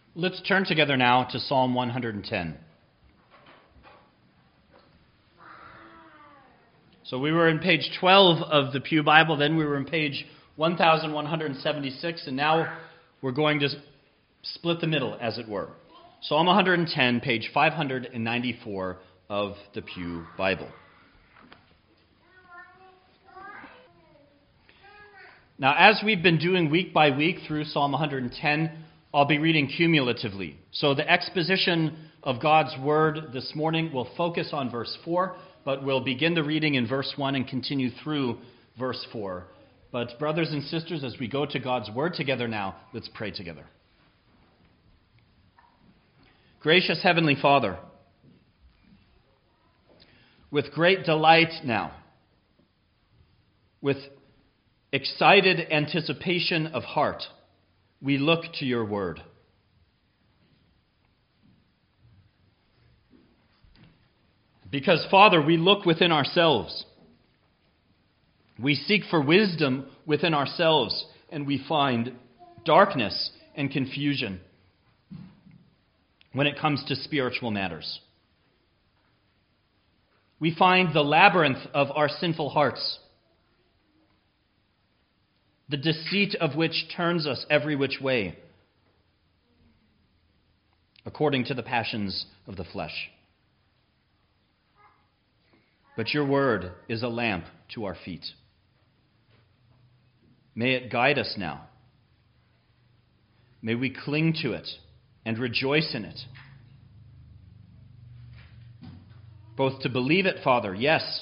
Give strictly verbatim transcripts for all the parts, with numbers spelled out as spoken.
Let's turn together now to Psalm one hundred ten. So we were in page twelve of the Pew Bible, then we were in page one thousand one hundred seventy-six, and now we're going to split the middle, as it were. Psalm one hundred ten, page five hundred ninety-four of the Pew Bible. Now, as we've been doing week by week through Psalm one hundred ten, I'll be reading cumulatively. So the exposition of God's Word this morning will focus on verse four, but we'll begin the reading in verse one and continue through verse four. But brothers and sisters, as we go to God's Word together now, let's pray together. Gracious Heavenly Father, with great delight now, with excited anticipation of heart, we look to your word. Because, Father, we look within ourselves. We seek for wisdom within ourselves, and we find darkness and confusion when it comes to spiritual matters. We find the labyrinth of our sinful hearts, the deceit of which turns us every which way, according to the passions of the flesh. But your word is a lamp to our feet. May it guide us now. May we cling to it and rejoice in it. Both to believe it, Father, yes,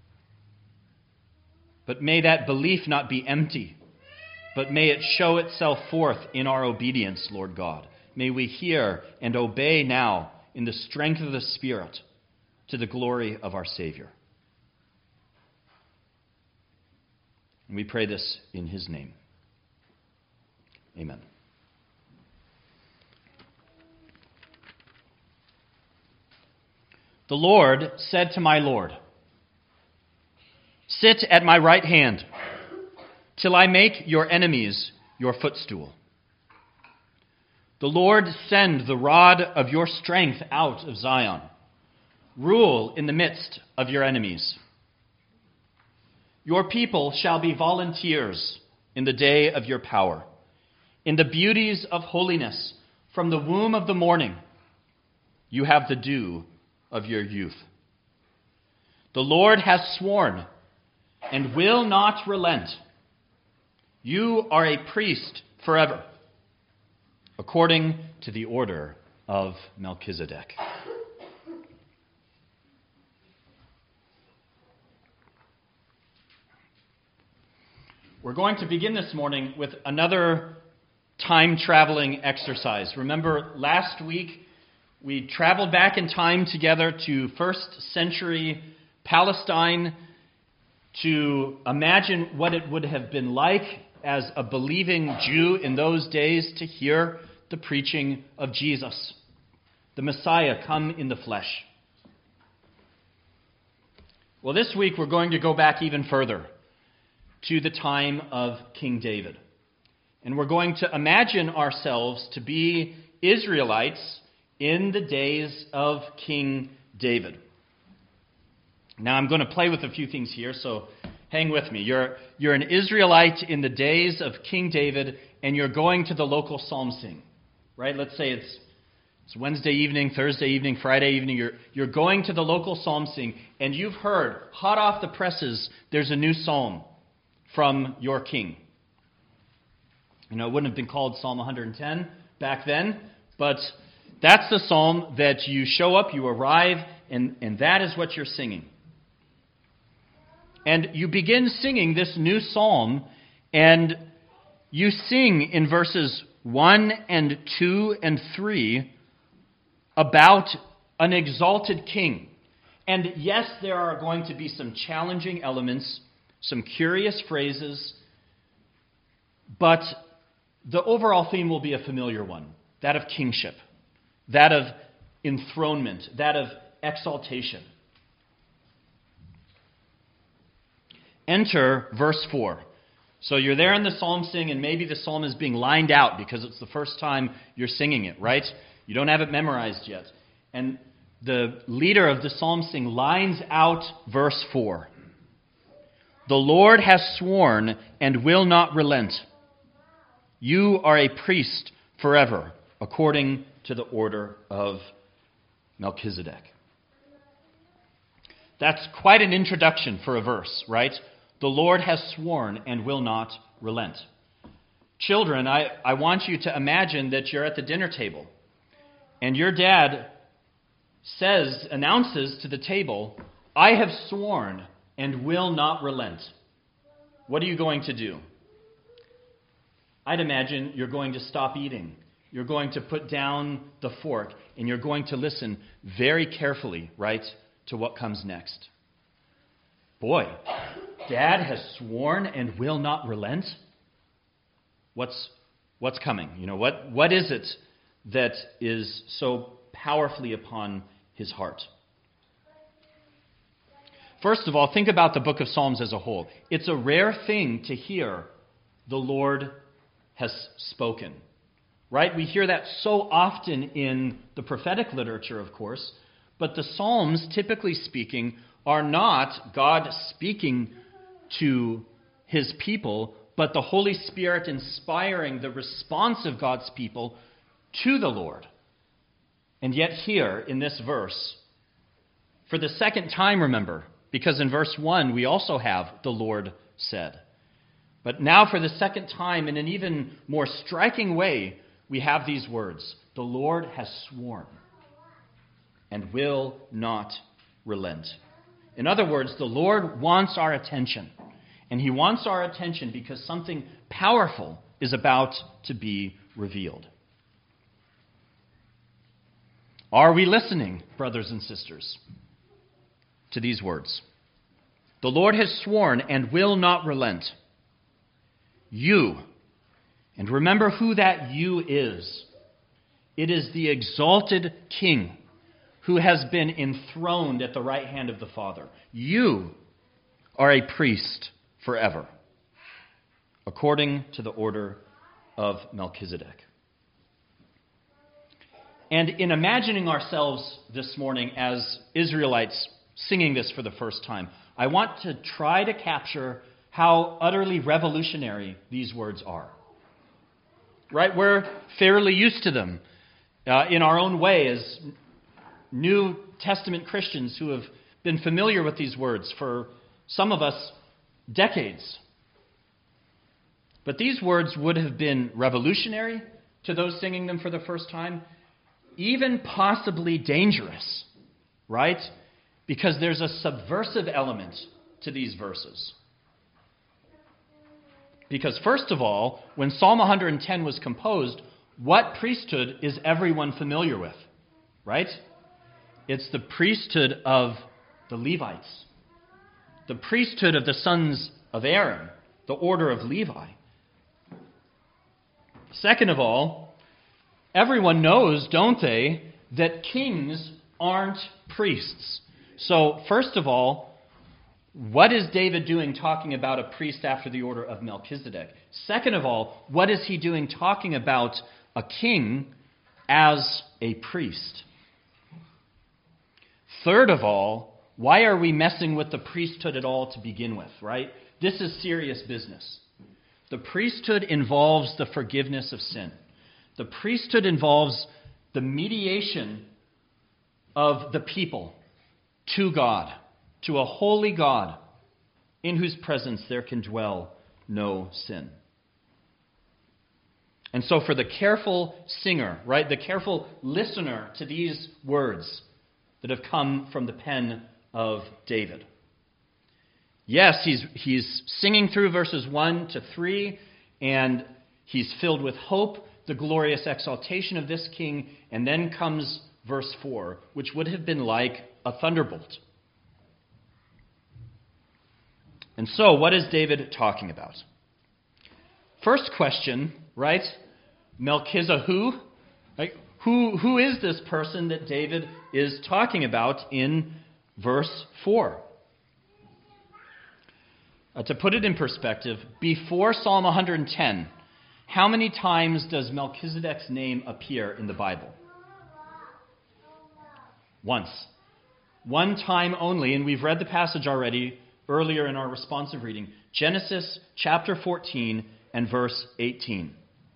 but may that belief not be empty, but may it show itself forth in our obedience, Lord God. May we hear and obey now in the strength of the Spirit to the glory of our Savior. And we pray this in his name. Amen. The Lord said to my Lord, "Sit at my right hand, till I make your enemies your footstool." The Lord send the rod of your strength out of Zion. Rule in the midst of your enemies. Your people shall be volunteers in the day of your power, in the beauties of holiness. From the womb of the morning, you have the dew of your youth. The Lord has sworn and will not relent. You are a priest forever, according to the order of Melchizedek. We're going to begin this morning with another time-traveling exercise. Remember, last week we traveled back in time together to first century Palestine to imagine what it would have been like as a believing Jew in those days to hear the preaching of Jesus, the Messiah come in the flesh. Well, this week we're going to go back even further to the time of King David. And we're going to imagine ourselves to be Israelites in the days of King David. Now I'm going to play with a few things here, so hang with me. You're, you're an Israelite in the days of King David, and you're going to the local psalm sing. Right? Let's say it's it's Wednesday evening, Thursday evening, Friday evening. You're, you're going to the local psalm sing, and you've heard, hot off the presses, there's a new psalm from your king. You know, it wouldn't have been called Psalm one hundred ten back then, but that's the psalm that you show up, you arrive, and, and that is what you're singing. And you begin singing this new psalm, and you sing in verses one and two and three about an exalted king. And yes, there are going to be some challenging elements, some curious phrases, but the overall theme will be a familiar one, that of kingship, that of enthronement, that of exaltation. Enter verse four. So you're there in the psalm sing, and maybe the psalm is being lined out because it's the first time you're singing it, right? You don't have it memorized yet. And the leader of the psalm sing lines out verse four. The Lord has sworn and will not relent. You are a priest forever, according to the order of Melchizedek. That's quite an introduction for a verse, right? The Lord has sworn and will not relent. Children, I, I want you to imagine that you're at the dinner table, and your dad says, announces to the table, I have sworn and will not relent. What are you going to do? I'd imagine you're going to stop eating. You're going to put down the fork, and you're going to listen very carefully, right, to what comes next. Boy, Dad has sworn and will not relent? What's what's coming? You know, what what is it that is so powerfully upon his heart? First of all, think about the book of Psalms as a whole. It's a rare thing to hear the Lord has spoken. Right? We hear that so often in the prophetic literature, of course, but the Psalms, typically speaking, are not God speaking to his people, but the Holy Spirit inspiring the response of God's people to the Lord. And yet here, in this verse, for the second time, remember, because in verse one we also have the Lord said. But now for the second time, in an even more striking way, we have these words. The Lord has sworn and will not relent. In other words, the Lord wants our attention. And he wants our attention because something powerful is about to be revealed. Are we listening, brothers and sisters, to these words? The Lord has sworn and will not relent. You, and remember who that you is. It is the exalted King who has been enthroned at the right hand of the Father. You are a priest forever, according to the order of Melchizedek. And in imagining ourselves this morning as Israelites singing this for the first time, I want to try to capture how utterly revolutionary these words are. Right? We're fairly used to them uh, in our own way as New Testament Christians who have been familiar with these words for some of us decades. But these words would have been revolutionary to those singing them for the first time, even possibly dangerous, right? Because there's a subversive element to these verses. Because first of all, when Psalm one hundred ten was composed, what priesthood is everyone familiar with? Right? It's the priesthood of the Levites. The priesthood of the sons of Aaron, the order of Levi. Second of all, everyone knows, don't they, that kings aren't priests. So, first of all, what is David doing talking about a priest after the order of Melchizedek? Second of all, what is he doing talking about a king as a priest? Third of all, why are we messing with the priesthood at all to begin with, right? This is serious business. The priesthood involves the forgiveness of sin. The priesthood involves the mediation of the people to God, to a holy God in whose presence there can dwell no sin. And so for the careful singer, right, the careful listener to these words that have come from the pen of David. Yes, he's he's singing through verses one to three, and he's filled with hope, the glorious exaltation of this king, and then comes verse four, which would have been like a thunderbolt. And so, what is David talking about? First question, right? Melchizedek, who? Like, who, who is this person that David is talking about in verse four? Uh, to put it in perspective, before Psalm one hundred ten, how many times does Melchizedek's name appear in the Bible? Once. One time only, and we've read the passage already earlier in our responsive reading. Genesis chapter fourteen and verse eighteen.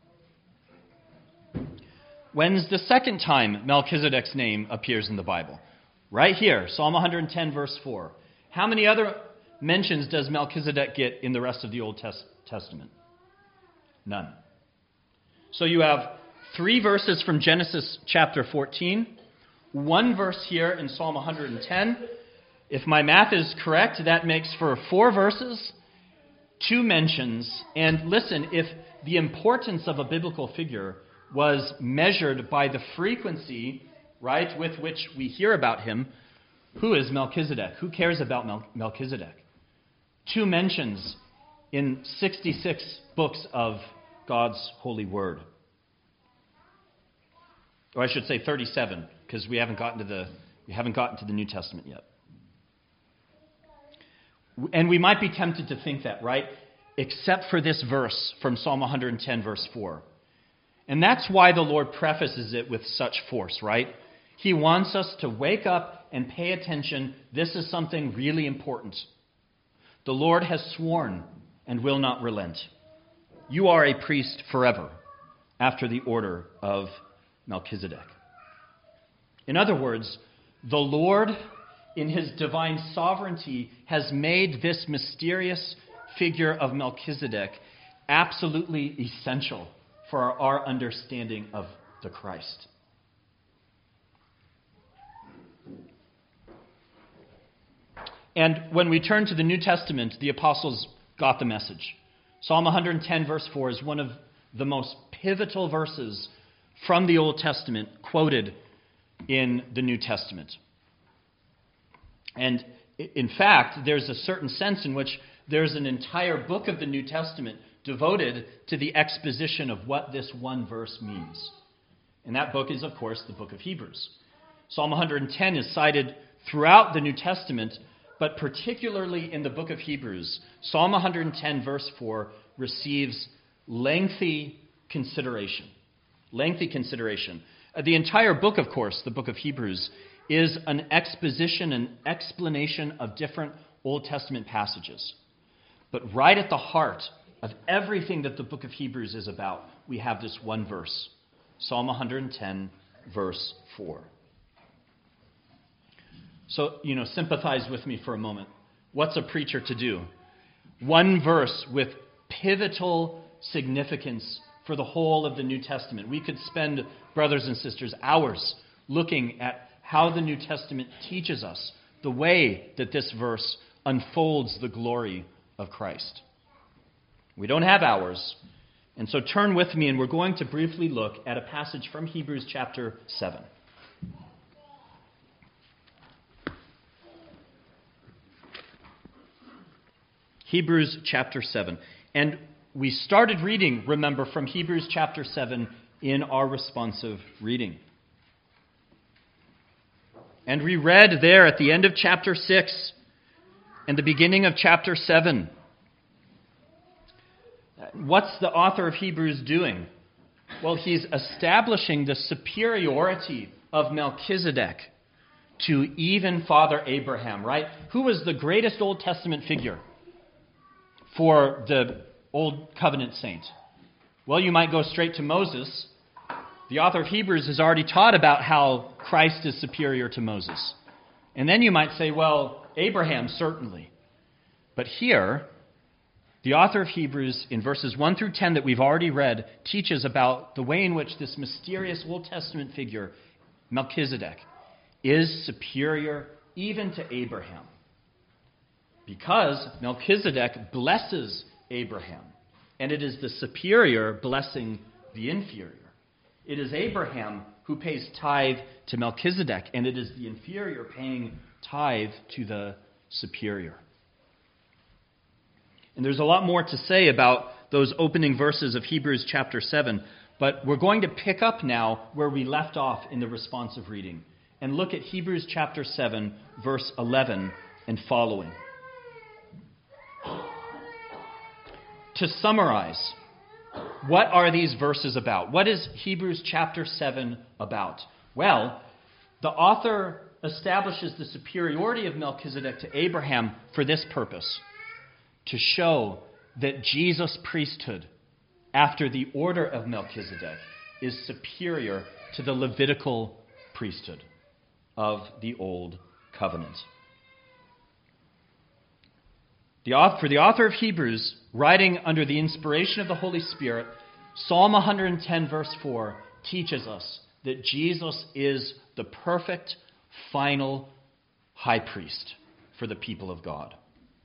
When's the second time Melchizedek's name appears in the Bible? Right here, Psalm one hundred ten, verse four. How many other mentions does Melchizedek get in the rest of the Old Testament? None. So you have three verses from Genesis chapter fourteen, one verse here in Psalm one hundred ten. If my math is correct, that makes for four verses, two mentions. And listen, if the importance of a biblical figure was measured by the frequency, right, with which we hear about him, who is Melchizedek? Who cares about Mel- Melchizedek? Two mentions in sixty-six books of God's holy word. Or I should say thirty-seven, because we haven't gotten to the we haven't gotten to the New Testament yet. And we might be tempted to think that, right? Except for this verse from Psalm one hundred ten, verse four. And that's why the Lord prefaces it with such force, right? He wants us to wake up and pay attention. This is something really important. The Lord has sworn and will not relent. You are a priest forever, after the order of Melchizedek. In other words, the Lord, in his divine sovereignty, has made this mysterious figure of Melchizedek absolutely essential for our understanding of the Christ. And when we turn to the New Testament, the apostles got the message. Psalm one hundred ten, verse four, is one of the most pivotal verses from the Old Testament quoted in the New Testament. And in fact, there's a certain sense in which there's an entire book of the New Testament devoted to the exposition of what this one verse means. And that book is, of course, the book of Hebrews. Psalm one hundred ten is cited throughout the New Testament, but particularly in the book of Hebrews. Psalm one hundred ten, verse four, receives lengthy consideration. Lengthy consideration. Uh, the entire book, of course, the book of Hebrews, is an exposition, an explanation of different Old Testament passages. But right at the heart of everything that the book of Hebrews is about, we have this one verse, Psalm one hundred ten, verse four. So, you know, sympathize with me for a moment. What's a preacher to do? One verse with pivotal significance for the whole of the New Testament. We could spend, brothers and sisters, hours looking at how the New Testament teaches us the way that this verse unfolds the glory of Christ. We don't have hours, and so turn with me, and we're going to briefly look at a passage from Hebrews chapter seven. Hebrews chapter seven. And we started reading, remember, from Hebrews chapter seven in our responsive reading. And we read there at the end of chapter six and the beginning of chapter seven. What's the author of Hebrews doing? Well, he's establishing the superiority of Melchizedek to even Father Abraham, right? Who was the greatest Old Testament figure for the Old Covenant saint? Well, you might go straight to Moses. The author of Hebrews has already taught about how Christ is superior to Moses. And then you might say, well, Abraham, certainly. But here, the author of Hebrews, in verses one through ten that we've already read, teaches about the way in which this mysterious Old Testament figure, Melchizedek, is superior even to Abraham. Because Melchizedek blesses Abraham, and it is the superior blessing the inferior. It is Abraham who pays tithe to Melchizedek, and it is the inferior paying tithe to the superior. And there's a lot more to say about those opening verses of Hebrews chapter seven, but we're going to pick up now where we left off in the responsive reading and look at Hebrews chapter seven, verse eleven and following. to summarize, what are these verses about? What is Hebrews chapter seven about? Well, the author establishes the superiority of Melchizedek to Abraham for this purpose, to show that Jesus' priesthood, after the order of Melchizedek, is superior to the Levitical priesthood of the Old Covenant. The author, for the author of Hebrews, writing under the inspiration of the Holy Spirit, Psalm one hundred ten verse four teaches us that Jesus is the perfect, final high priest for the people of God.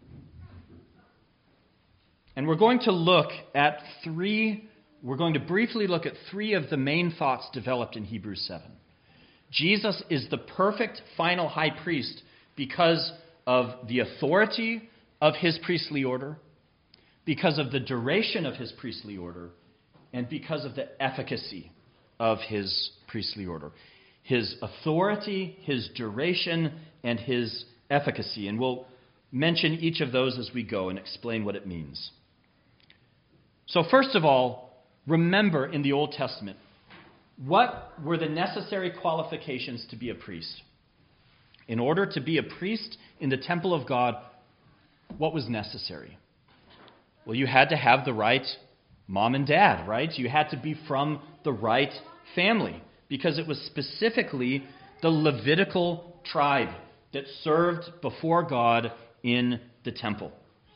And we're going to look at three, we're going to briefly look at three of the main thoughts developed in Hebrews seven. Jesus is the perfect final high priest because of the authority of his priestly order, because of the duration of his priestly order, and because of the efficacy of his priestly order. His authority, his duration, and his efficacy. And we'll mention each of those as we go and explain what it means. So first of all, remember in the Old Testament, what were the necessary qualifications to be a priest? In order to be a priest in the temple of God, what was necessary? Well, you had to have the right mom and dad, right? You had to be from the right family, because it was specifically the Levitical tribe that served before God in the temple.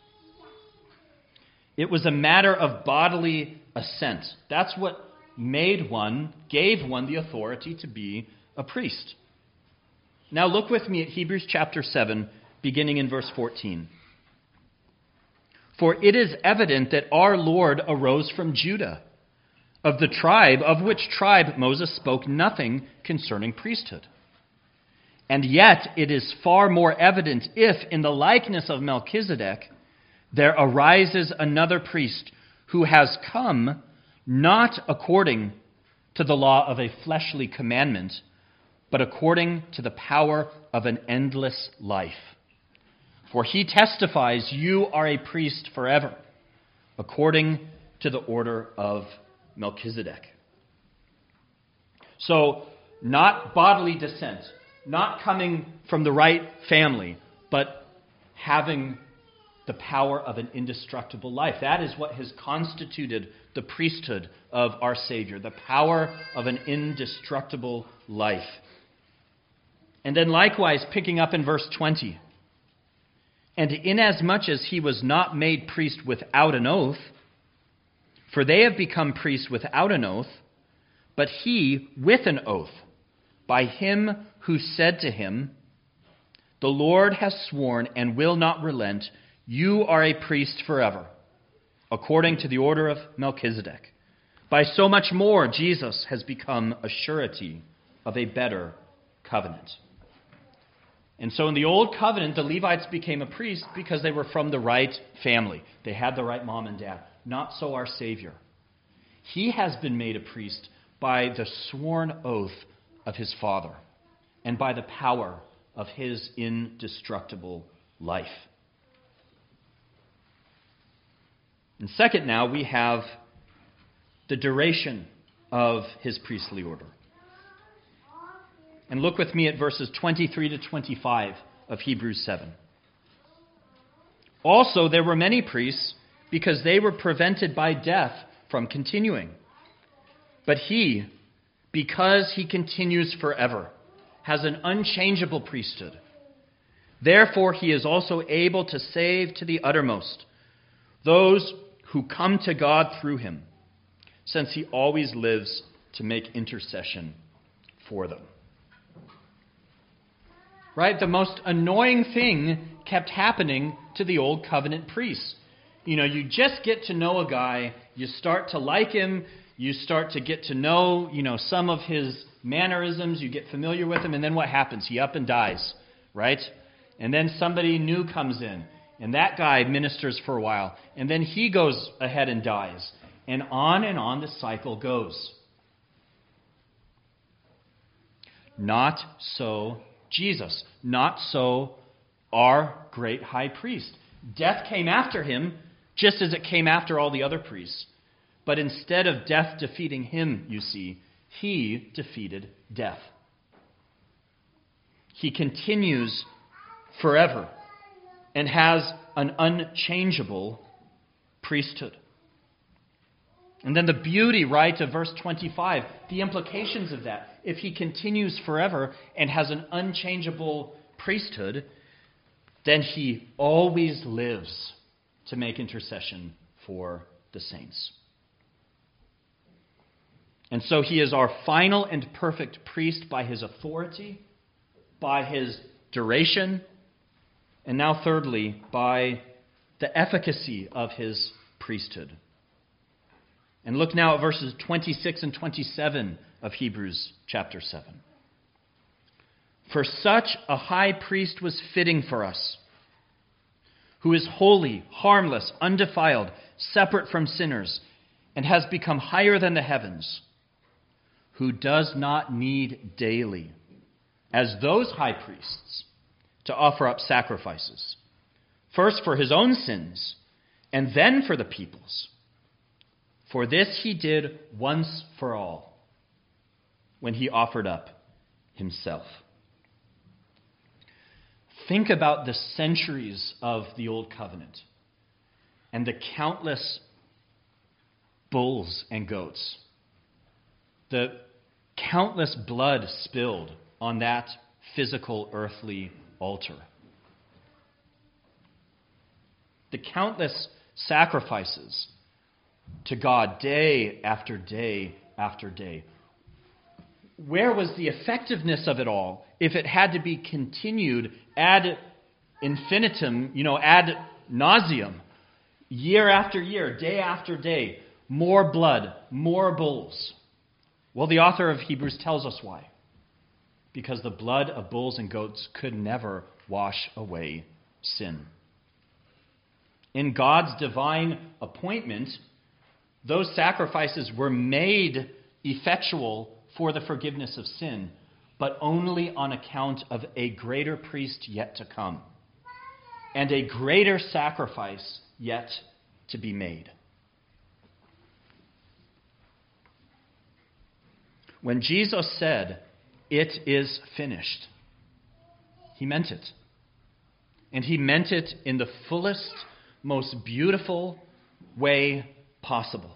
It was a matter of bodily assent. That's what made one, gave one the authority to be a priest. Now look with me at Hebrews chapter seven, beginning in verse fourteen. For it is evident that our Lord arose from Judah, of the tribe of which tribe Moses spoke nothing concerning priesthood. And yet it is far more evident if, in the likeness of Melchizedek, there arises another priest who has come not according to the law of a fleshly commandment, but according to the power of an endless life. For he testifies, you are a priest forever, according to the order of Melchizedek. So, not bodily descent, not coming from the right family, but having the power of an indestructible life. That is what has constituted the priesthood of our Savior, the power of an indestructible life. And then likewise, picking up in verse twenty, and inasmuch as he was not made priest without an oath, for they have become priests without an oath, but he with an oath, by him who said to him, the Lord has sworn and will not relent, you are a priest forever, according to the order of Melchizedek. By so much more, Jesus has become a surety of a better covenant. And so in the Old Covenant, the Levites became a priest because they were from the right family. They had the right mom and dad. Not so our Savior. He has been made a priest by the sworn oath of his Father and by the power of his indestructible life. And second, now we have the duration of his priestly order. And look with me at verses twenty-three to twenty-five of Hebrews seven. Also, there were many priests because they were prevented by death from continuing. But he, because he continues forever, has an unchangeable priesthood. Therefore, he is also able to save to the uttermost those who come to God through him, since he always lives to make intercession for them. Right? The most annoying thing kept happening to the Old Covenant priests. You know, you just get to know a guy, you start to like him, you start to get to know, you know, some of his mannerisms, you get familiar with him, and then what happens? He up and dies, right? And then somebody new comes in, and that guy ministers for a while, and then he goes ahead and dies. And on and on the cycle goes. Not so Jesus. Not so our great high priest. Death came after him, just as it came after all the other priests. But instead of death defeating him, you see, he defeated death. He continues forever and has an unchangeable priesthood. And then the beauty, right, of verse twenty-five, the implications of that. If he continues forever and has an unchangeable priesthood, then he always lives to make intercession for the saints. And so he is our final and perfect priest by his authority, by his duration, and now thirdly, by the efficacy of his priesthood. And look now at verses twenty-six and twenty-seven of Hebrews chapter seven. For such a high priest was fitting for us, who is holy, harmless, undefiled, separate from sinners, and has become higher than the heavens, who does not need daily, as those high priests, to offer up sacrifices, first for his own sins, and then for the people's. For this he did once for all, when he offered up himself. Think about the centuries of the Old Covenant and the countless bulls and goats, the countless blood spilled on that physical earthly altar, the countless sacrifices to God day after day after day. Where was the effectiveness of it all if it had to be continued ad infinitum, you know, ad nauseum, year after year, day after day, more blood, more bulls? Well, the author of Hebrews tells us why. Because the blood of bulls and goats could never wash away sin. In God's divine appointment, those sacrifices were made effectual for the forgiveness of sin, but only on account of a greater priest yet to come, and a greater sacrifice yet to be made. When Jesus said, "It is finished," he meant it. And he meant it in the fullest, most beautiful way possible.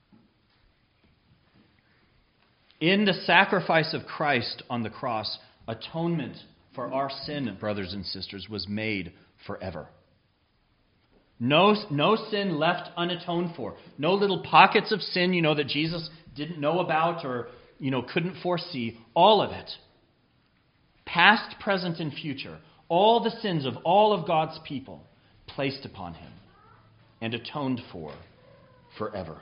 In the sacrifice of Christ on the cross, atonement for our sin, brothers and sisters, was made forever. No, no sin left unatoned for. No little pockets of sin, you know, that Jesus didn't know about or, you know, couldn't foresee. All of it. Past, present, and future. All the sins of all of God's people placed upon him and atoned for forever.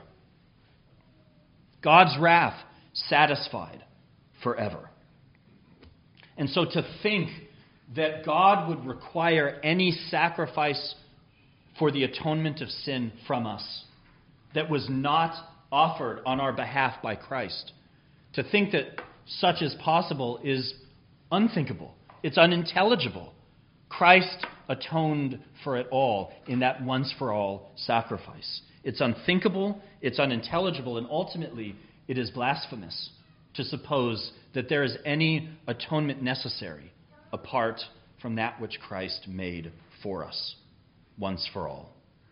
God's wrath satisfied forever. And so to think that God would require any sacrifice for the atonement of sin from us that was not offered on our behalf by Christ, to think that such is possible is unthinkable. It's unintelligible. Christ atoned for it all in that once-for-all sacrifice. It's unthinkable, it's unintelligible, and ultimately it is blasphemous to suppose that there is any atonement necessary apart from that which Christ made for us once for all.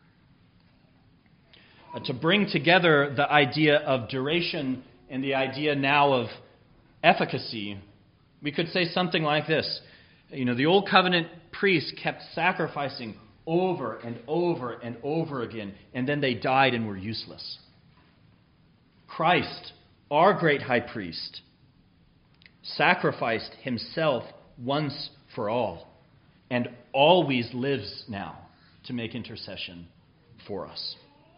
Uh, to bring together the idea of duration and the idea now of efficacy, we could say something like this. You know, the Old Covenant priests kept sacrificing over and over and over again, and then they died and were useless. Christ, our great high priest, sacrificed himself once for all and always lives now to make intercession for us.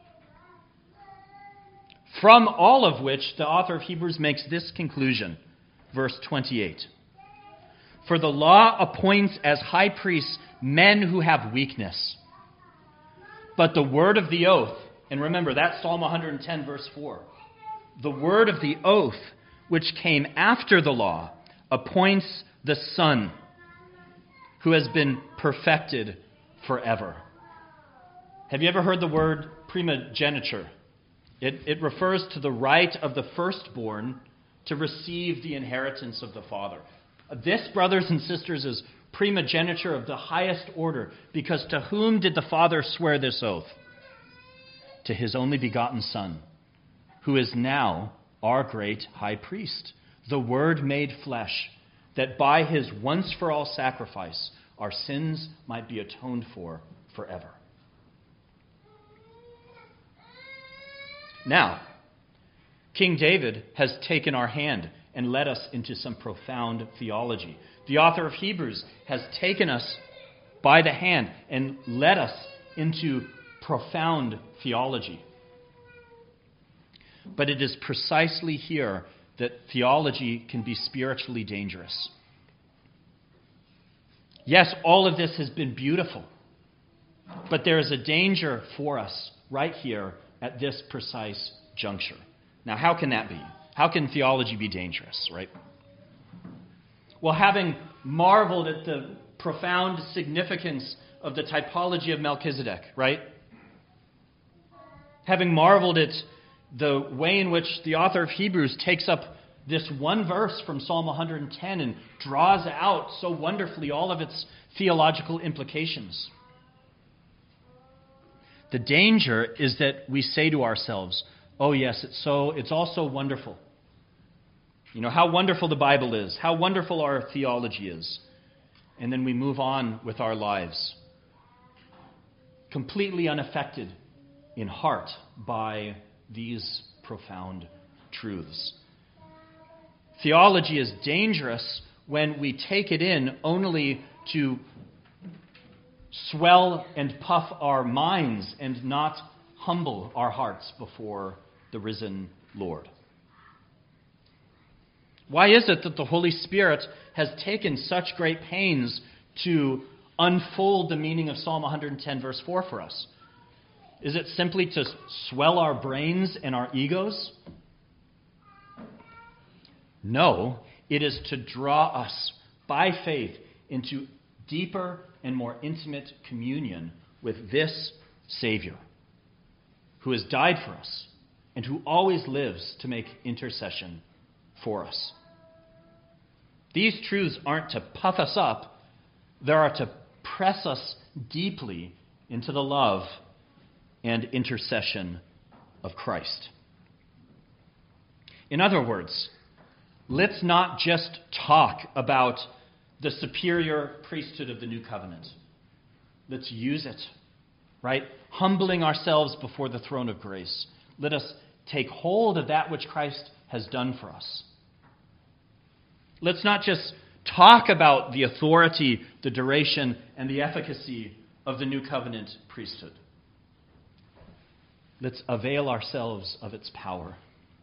From all of which, the author of Hebrews makes this conclusion, verse twenty-eight. For the law appoints as high priests men who have weakness. But the word of the oath, and remember, that's Psalm one ten, verse four. The word of the oath, which came after the law, appoints the Son, who has been perfected forever. Have you ever heard the word primogeniture? It, it refers to the right of the firstborn to receive the inheritance of the father. This, brothers and sisters, is primogeniture of the highest order, because to whom did the Father swear this oath? To his only begotten Son, who is now our great high priest, the Word made flesh, that by his once-for-all sacrifice our sins might be atoned for forever. Now, King David has taken our hand and led us into some profound theology. The author of Hebrews has taken us by the hand and led us into profound theology. But it is precisely here that theology can be spiritually dangerous. Yes, all of this has been beautiful, but there is a danger for us right here at this precise juncture. Now, how can that be? How can theology be dangerous, right? Well, having marveled at the profound significance of the typology of Melchizedek, right? Having marveled at the way in which the author of Hebrews takes up this one verse from Psalm one hundred ten and draws out so wonderfully all of its theological implications. The danger is that we say to ourselves, oh yes, it's so it's all so wonderful. You know, how wonderful the Bible is, how wonderful our theology is. And then we move on with our lives, completely unaffected in heart by these profound truths. Theology is dangerous when we take it in only to swell and puff our minds and not humble our hearts before the risen Lord. Why is it that the Holy Spirit has taken such great pains to unfold the meaning of Psalm one hundred ten, verse four for us? Is it simply to swell our brains and our egos? No, it is to draw us by faith into deeper and more intimate communion with this Savior, who has died for us and who always lives to make intercession for us. These truths aren't to puff us up, they are to press us deeply into the love and intercession of Christ. In other words, let's not just talk about the superior priesthood of the new covenant. Let's use it, right? Humbling ourselves before the throne of grace. Let us take hold of that which Christ has done for us. Let's not just talk about the authority, the duration, and the efficacy of the new covenant priesthood. Let's avail ourselves of its power.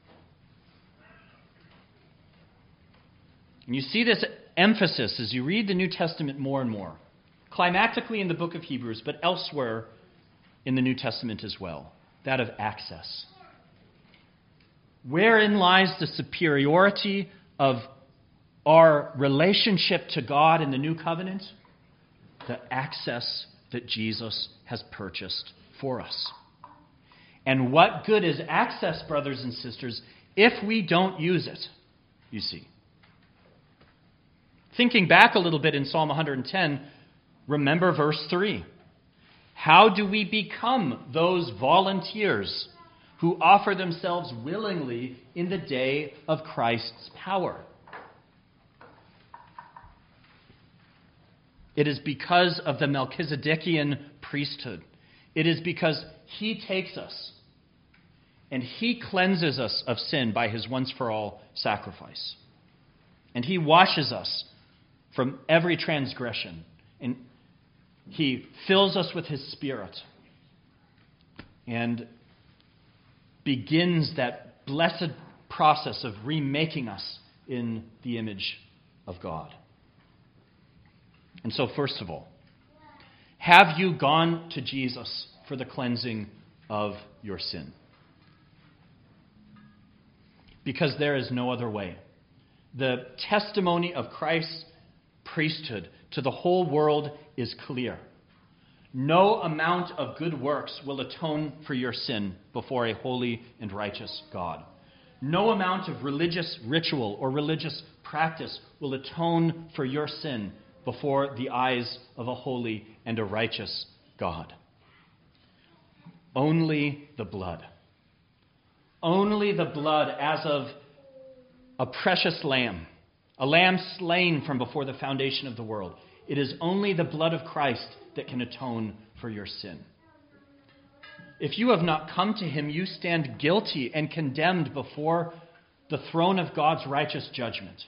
And you see this emphasis as you read the New Testament more and more, climactically in the book of Hebrews, but elsewhere in the New Testament as well, that of access. Wherein lies the superiority of our relationship to God in the new covenant? The access that Jesus has purchased for us. And what good is access, brothers and sisters, if we don't use it, you see? Thinking back a little bit in Psalm one hundred ten, remember verse three. How do we become those volunteers who offer themselves willingly in the day of Christ's power? It is because of the Melchizedekian priesthood. It is because he takes us and he cleanses us of sin by his once-for-all sacrifice. And he washes us from every transgression. And he fills us with his Spirit and begins that blessed process of remaking us in the image of God. And so, first of all, have you gone to Jesus for the cleansing of your sin? Because there is no other way. The testimony of Christ's priesthood to the whole world is clear. No amount of good works will atone for your sin before a holy and righteous God. No amount of religious ritual or religious practice will atone for your sin before the eyes of a holy and a righteous God. Only the blood. Only the blood as of a precious lamb, a lamb slain from before the foundation of the world. It is only the blood of Christ that can atone for your sin. If you have not come to him, you stand guilty and condemned before the throne of God's righteous judgment.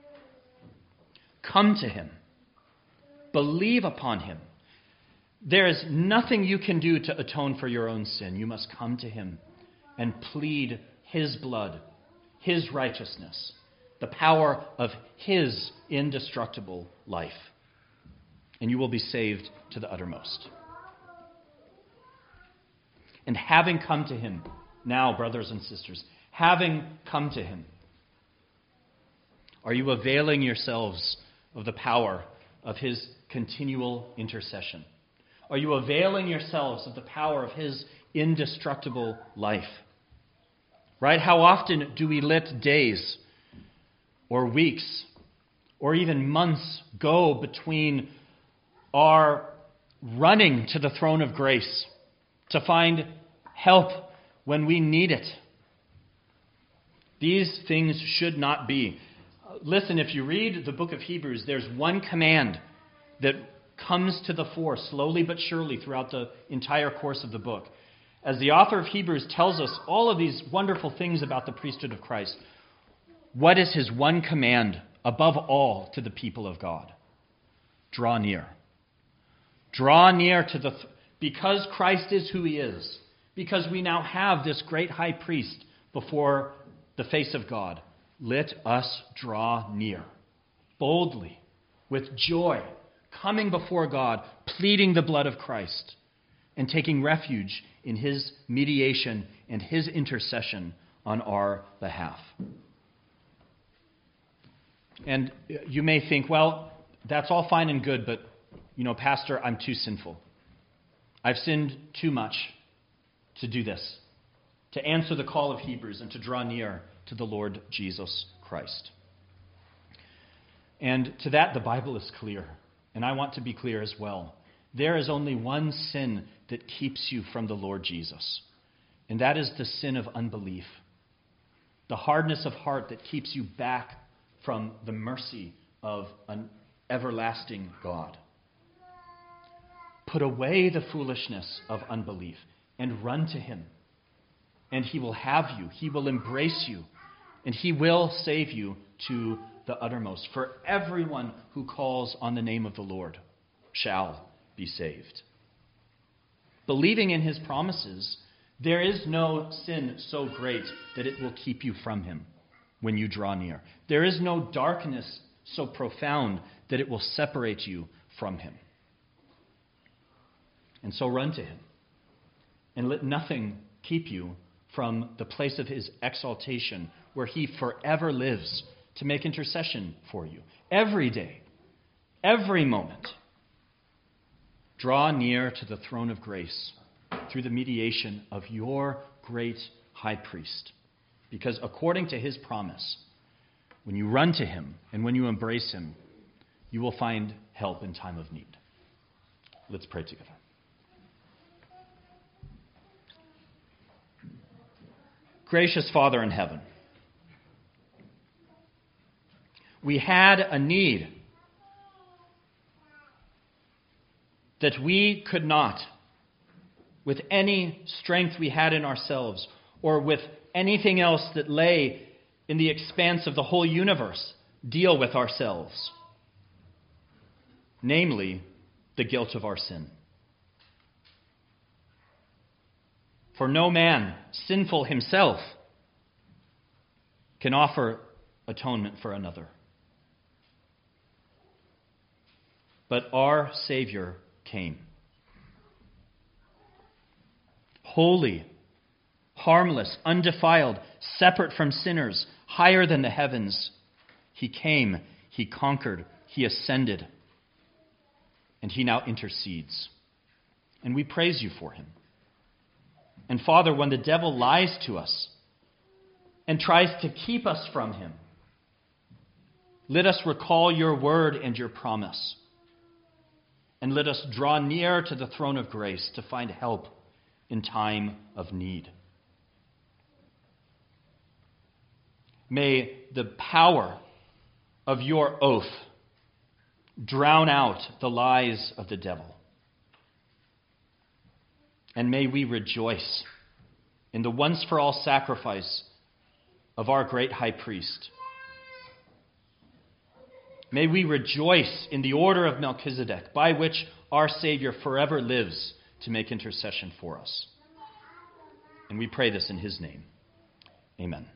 Come to him. Believe upon him. There is nothing you can do to atone for your own sin. You must come to him and plead his blood, his righteousness, the power of his indestructible life. And you will be saved to the uttermost. And having come to him, now, brothers and sisters, having come to him, are you availing yourselves of the power of his continual intercession? Are you availing yourselves of the power of his indestructible life? Right? How often do we let days or weeks or even months go between our running to the throne of grace to find help when we need it? These things should not be. Listen, if you read the book of Hebrews, there's one command that comes to the fore slowly but surely throughout the entire course of the book. As the author of Hebrews tells us all of these wonderful things about the priesthood of Christ, what is his one command above all to the people of God? Draw near. Draw near to the... Th- because Christ is who he is, because we now have this great high priest before the face of God, let us draw near, boldly, with joy, coming before God, pleading the blood of Christ, and taking refuge in his mediation and his intercession on our behalf. And you may think, well, that's all fine and good, but, you know, Pastor, I'm too sinful. I've sinned too much to do this, to answer the call of Hebrews and to draw near to the Lord Jesus Christ. And to that, the Bible is clear. And I want to be clear as well. There is only one sin that keeps you from the Lord Jesus. And that is the sin of unbelief. The hardness of heart that keeps you back from the mercy of an everlasting God. Put away the foolishness of unbelief and run to him. And he will have you. He will embrace you. And he will save you to the uttermost. For everyone who calls on the name of the Lord shall be saved. Believing in his promises, there is no sin so great that it will keep you from him when you draw near. There is no darkness so profound that it will separate you from him. And so run to him. And let nothing keep you from the place of his exaltation, where he forever lives to make intercession for you. Every day, every moment, draw near to the throne of grace through the mediation of your great high priest. Because according to his promise, when you run to him and when you embrace him, you will find help in time of need. Let's pray together. Gracious Father in heaven, we had a need that we could not, with any strength we had in ourselves, or with anything else that lay in the expanse of the whole universe, deal with ourselves. Namely, the guilt of our sin. For no man, sinful himself, can offer atonement for another. But our Savior came. Holy, harmless, undefiled, separate from sinners, higher than the heavens. He came, he conquered, he ascended, and he now intercedes. And we praise you for him. And Father, when the devil lies to us and tries to keep us from him, let us recall your word and your promise. And let us draw near to the throne of grace to find help in time of need. May the power of your oath drown out the lies of the devil. And may we rejoice in the once-for-all sacrifice of our great high priest. May we rejoice in the order of Melchizedek, by which our Savior forever lives to make intercession for us. And we pray this in his name. Amen.